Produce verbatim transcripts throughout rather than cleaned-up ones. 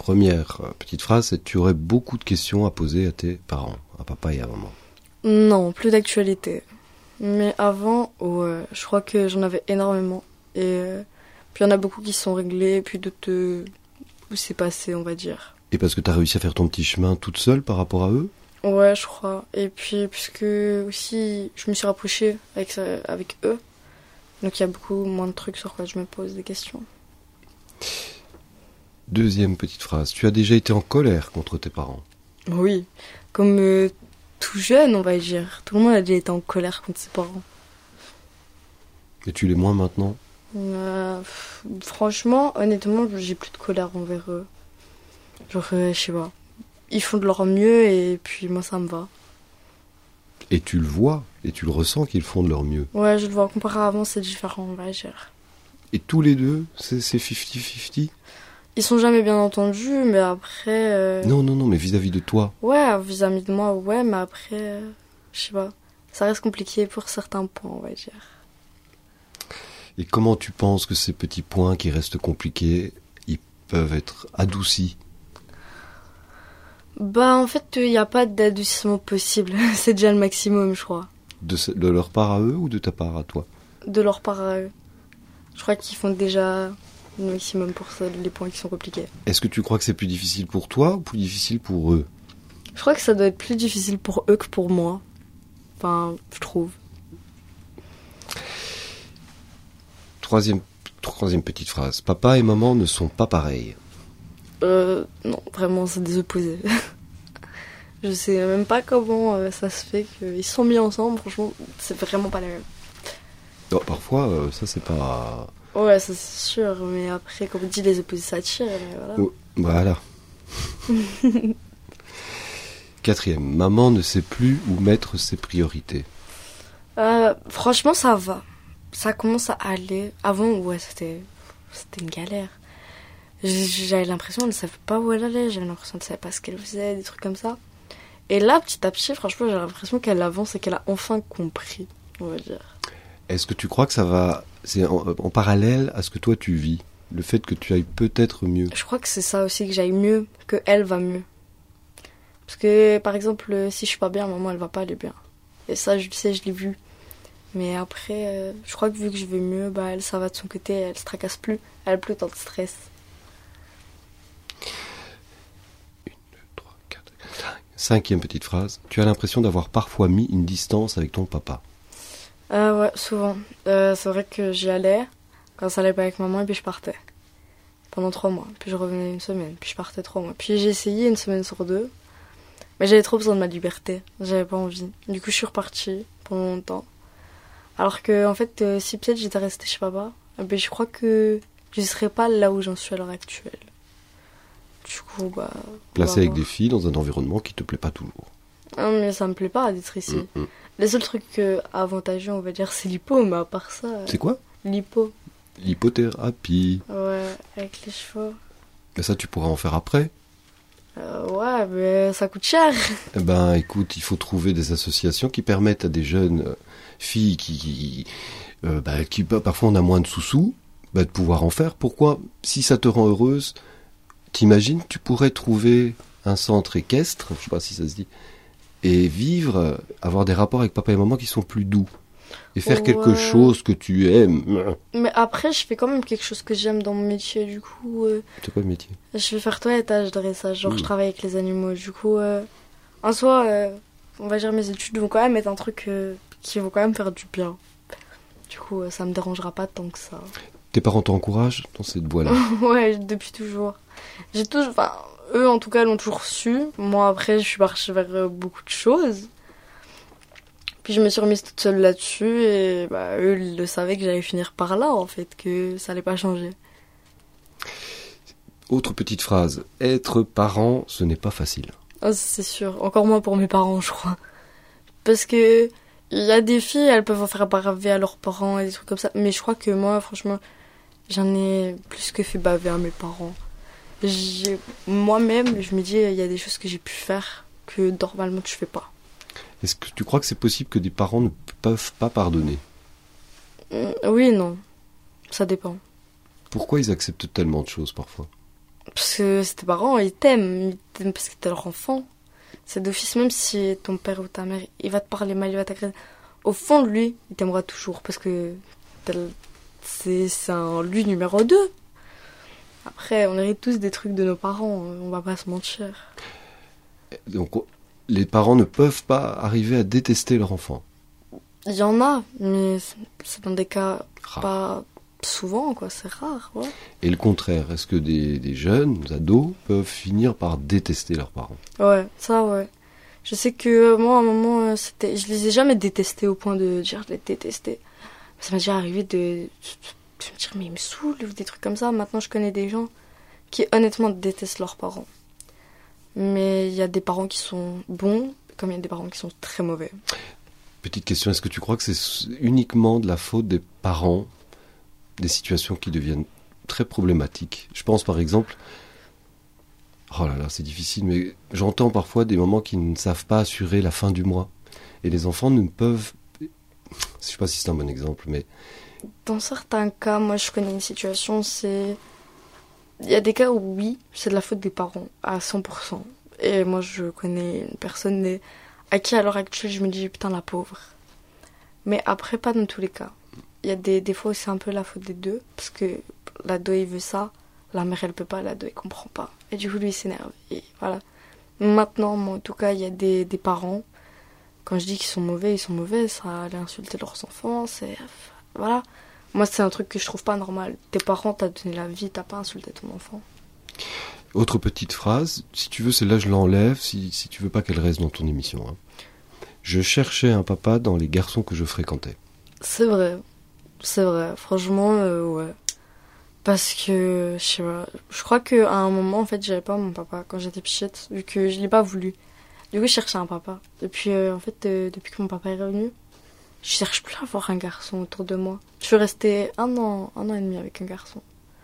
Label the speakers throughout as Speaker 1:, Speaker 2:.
Speaker 1: première euh, petite phrase, c'est: tu aurais beaucoup de questions à poser à tes parents, à papa et à maman.
Speaker 2: Non, plus d'actualité. Mais avant, ouais, je crois que j'en avais énormément. Et euh, puis il y en a beaucoup qui sont réglés, puis d'autres euh, où c'est passé, on va dire.
Speaker 1: Et parce que t'as réussi à faire ton petit chemin toute seule par rapport à eux?
Speaker 2: Ouais, je crois. Et puis, puisque aussi, je me suis rapprochée avec, ça- avec eux. Donc il y a beaucoup moins de trucs sur quoi je me pose des questions.
Speaker 1: Deuxième petite phrase, tu as déjà été en colère contre tes parents?
Speaker 2: Oui, comme euh, tout jeune, on va dire. Tout le monde a déjà été en colère contre ses parents.
Speaker 1: Et tu l'es moins maintenant?
Speaker 2: Euh, pff, franchement, honnêtement, j'ai plus de colère envers eux. Genre, euh, je sais pas. Ils font de leur mieux et puis moi, ça me va.
Speaker 1: Et tu le vois, et tu le ressens qu'ils font de leur mieux.
Speaker 2: Ouais, je le vois. Comparé à avant, c'est différent, on va dire.
Speaker 1: Et tous les deux, c'est c'est cinquante cinquante?
Speaker 2: Ils sont jamais bien entendus, mais après... euh,
Speaker 1: Non, non, non, mais vis-à-vis de toi.
Speaker 2: Ouais, vis-à-vis de moi, ouais, mais après, euh, je sais pas. Ça reste compliqué pour certains points, on va dire.
Speaker 1: Et comment tu penses que ces petits points qui restent compliqués, ils peuvent être adoucis?
Speaker 2: Bah, en fait, il n'y a pas d'adoucissement possible. C'est déjà le maximum, je crois.
Speaker 1: De, ce- de leur part à eux ou de ta part à toi?
Speaker 2: De leur part à eux. Je crois qu'ils font déjà le maximum pour ça, les points qui sont compliqués.
Speaker 1: Est-ce que tu crois que c'est plus difficile pour toi ou plus difficile pour eux?
Speaker 2: Je crois que ça doit être plus difficile pour eux que pour moi. Enfin, je trouve.
Speaker 1: Troisième, troisième petite phrase. Papa et maman ne sont pas pareils.
Speaker 2: Euh, non, vraiment, c'est des opposés. Je sais même pas comment euh, ça se fait qu'ils se sont mis ensemble. Franchement, c'est vraiment pas la même.
Speaker 1: Oh, parfois, euh, ça c'est pas...
Speaker 2: Ouais, ça c'est sûr, mais après, comme on dit, les opposés s'attirent, mais voilà.
Speaker 1: Oh, voilà. Quatrième. Maman ne sait plus où mettre ses priorités.
Speaker 2: Euh, franchement, ça va. Ça commence à aller. Avant, ouais, c'était, c'était une galère. J- J'avais l'impression qu'elle ne savait pas où elle allait, j'avais l'impression qu'elle ne savait pas ce qu'elle faisait, des trucs comme ça. Et là, petit à petit, franchement, j'ai l'impression qu'elle avance et qu'elle a enfin compris, on va dire.
Speaker 1: Est-ce que tu crois que ça va... C'est en, en parallèle à ce que toi tu vis? Le fait que tu ailles peut-être mieux?
Speaker 2: Je crois que c'est ça aussi, que j'aille mieux, que elle va mieux. Parce que, par exemple, si je suis pas bien, maman, elle va pas aller bien. Et ça, je le sais, je l'ai vu. Mais après, euh, je crois que vu que je vais mieux, bah, elle, ça va de son côté, elle se tracasse plus. Elle a plus tant de stress.
Speaker 1: Cinquième petite phrase. Tu as l'impression d'avoir parfois mis une distance avec ton papa.
Speaker 2: Euh, ouais, souvent. Euh, c'est vrai que j'y allais, quand ça allait pas avec maman, et puis je partais. Pendant trois mois. Puis je revenais une semaine, puis je partais trois mois. Puis j'ai essayé une semaine sur deux. Mais j'avais trop besoin de ma liberté. J'avais pas envie. Du coup, je suis repartie pendant longtemps. Alors que, en fait, euh, si peut-être j'étais restée chez papa, eh ben, je crois que je serais pas là où j'en suis à l'heure actuelle. Du coup, bah...
Speaker 1: Placé
Speaker 2: bah,
Speaker 1: avec des filles dans un environnement qui te plaît pas toujours.
Speaker 2: Non, mais ça me plaît pas d'être ici.
Speaker 1: Mm, mm.
Speaker 2: Les seuls trucs euh, avantageux, on va dire, c'est l'hypo, mais à part ça... euh,
Speaker 1: C'est quoi?
Speaker 2: L'hypo.
Speaker 1: L'hypothérapie.
Speaker 2: Ouais, avec les cheveux.
Speaker 1: Mais ça, tu pourras en faire après.
Speaker 2: Euh, ouais, mais ça coûte cher.
Speaker 1: Eh ben, écoute, il faut trouver des associations qui permettent à des jeunes euh, filles qui, qui, euh, bah, qui bah, parfois on a moins de sous-sous, bah, de pouvoir en faire. Pourquoi? Si ça te rend heureuse, t'imagines, tu pourrais trouver un centre équestre, je sais pas si ça se dit, et vivre, euh, avoir des rapports avec papa et maman qui sont plus doux. Et faire quelque
Speaker 2: Ouais.
Speaker 1: chose que tu aimes.
Speaker 2: Mais après, je fais quand même quelque chose que j'aime dans mon métier, du coup... euh,
Speaker 1: C'est quoi le métier?
Speaker 2: je vais faire toilettage, dressage, genre
Speaker 1: Mmh.
Speaker 2: je travaille avec les animaux. Du coup, euh, en soi, euh, on va dire mes études vont quand même être un truc euh, qui vont quand même faire du bien. Du coup, euh, ça me dérangera pas tant que ça.
Speaker 1: Tes parents t'encouragent dans cette voie-là?
Speaker 2: Ouais, depuis toujours. J'ai toujours... Enfin, eux, en tout cas, l'ont toujours su. Moi, après, je suis partie vers euh, beaucoup de choses. Puis je me suis remise toute seule là-dessus et bah, eux, ils le savaient que j'allais finir par là, en fait, que ça allait pas changer.
Speaker 1: Autre petite phrase. Être parent, ce n'est pas facile.
Speaker 2: Ah, c'est sûr. Encore moins pour mes parents, je crois. Parce que il y a des filles, elles peuvent en faire baver à leurs parents et des trucs comme ça. Mais je crois que moi, franchement, j'en ai plus que fait baver à mes parents. J'ai... Moi-même, je me dis, il y a des choses que j'ai pu faire que normalement tu fais pas.
Speaker 1: Est-ce que tu crois que c'est possible que des parents ne peuvent pas pardonner?
Speaker 2: Euh, Oui et non. Ça dépend.
Speaker 1: Pourquoi ils acceptent tellement de choses parfois?
Speaker 2: Parce que tes parents, ils t'aiment. Ils t'aiment parce que t'es leur enfant. C'est d'office, même si ton père ou ta mère, il va te parler mal, il va t'agresser. Au fond de lui, il t'aimera toujours parce que c'est, c'est un lui numéro deux. Après, on hérite tous des trucs de nos parents, on va pas se mentir.
Speaker 1: Donc, les parents ne peuvent pas arriver à détester leur enfant.
Speaker 2: Il y en a, mais c'est dans des cas
Speaker 1: Rare.
Speaker 2: Pas souvent, quoi. C'est rare, ouais.
Speaker 1: Et le contraire, est-ce que des, des jeunes, des ados, peuvent finir par détester leurs parents?
Speaker 2: Ouais, ça, ouais. Je sais que euh, moi, à un moment, euh, c'était, je les ai jamais détestés au point de dire je les détestais. Ça m'a déjà arrivé de, de me dire mais ils me saoulent ou des trucs comme ça. Maintenant, je connais des gens qui honnêtement détestent leurs parents. Mais il y a des parents qui sont bons, comme il y a des parents qui sont très mauvais.
Speaker 1: Petite question, est-ce que tu crois que c'est uniquement de la faute des parents, des situations qui deviennent très problématiques? Je pense par exemple, oh là là, c'est difficile, mais j'entends parfois des mamans qui ne savent pas assurer la fin du mois. Et les enfants ne peuvent... Je ne sais pas si c'est un bon exemple, mais...
Speaker 2: Dans certains cas, moi je connais une situation, c'est... Il y a des cas où oui, c'est de la faute des parents, à cent pour cent. Et moi je connais une personne à qui à l'heure actuelle je me dis putain la pauvre. Mais après, pas dans tous les cas. Il y a des, des fois où c'est un peu la faute des deux, parce que l'ado il veut ça, la mère elle peut pas, l'ado il comprend pas. Et du coup lui il s'énerve. Et voilà. Maintenant, moi, en tout cas, il y a des, des parents, quand je dis qu'ils sont mauvais, ils sont mauvais, ça allait insulter leurs enfants, c'est... Voilà. Moi c'est un truc que je trouve pas normal. Tes parents t'as donné la vie, t'as pas insulté ton enfant.
Speaker 1: Autre petite phrase, si tu veux celle-là je l'enlève, si, si tu veux pas qu'elle reste dans ton émission. Hein. Je cherchais un papa dans les garçons que je fréquentais.
Speaker 2: C'est vrai, c'est vrai, franchement, euh, ouais. Parce que, je sais pas, je crois qu'à un moment, en fait, j'avais pas mon papa quand j'étais petite, vu que je l'ai pas voulu. Du coup, je cherchais un papa. Depuis, euh, en fait, euh, depuis que mon papa est revenu, je cherche plus à avoir un garçon autour de moi. Je suis restée un an, un an et demi avec un garçon.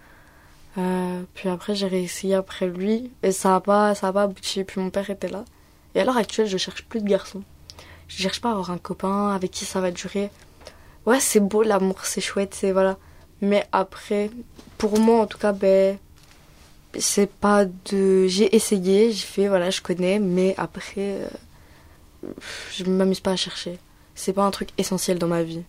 Speaker 2: Euh, puis après, j'ai réessayé après lui, et ça a pas, ça a pas abouti. Puis mon père était là. Et à l'heure actuelle, je cherche plus de garçon. Je cherche pas à avoir un copain avec qui ça va durer. Ouais, c'est beau l'amour, c'est chouette, c'est voilà. Mais après, pour moi en tout cas, ben, c'est pas de. J'ai essayé, j'ai fait, voilà, je connais, mais après, euh, je m'amuse pas à chercher. C'est pas un truc essentiel dans ma vie.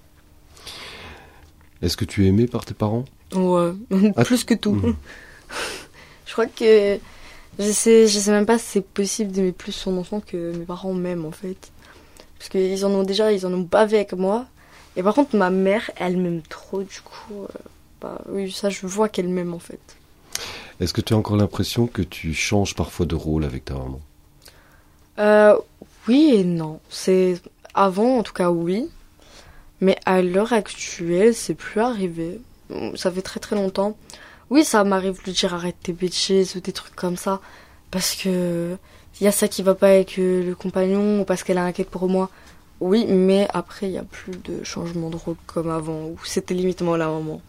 Speaker 1: Est-ce que tu es aimé par tes parents?
Speaker 2: Ouais,
Speaker 1: ah,
Speaker 2: plus que tout.
Speaker 1: Mmh.
Speaker 2: Je crois que je sais, je sais même pas si c'est possible d'aimer plus son enfant que mes parents m'aiment en fait. Parce qu'ils en ont déjà, ils en ont bavé avec moi. Et par contre, ma mère, elle m'aime trop, du coup, euh, bah oui, ça je vois qu'elle m'aime en fait.
Speaker 1: Est-ce que tu as encore l'impression que tu changes parfois de rôle avec ta maman?
Speaker 2: Euh, oui et non. C'est avant, en tout cas, oui. Mais à l'heure actuelle, c'est plus arrivé. Ça fait très très longtemps. Oui, ça m'arrive de lui dire arrête tes bêtises ou des trucs comme ça. Parce que il y a ça qui va pas avec le compagnon ou parce qu'elle est inquiète pour moi. Oui, mais après, il n'y a plus de changement de rôle comme avant, où c'était limite moi la maman.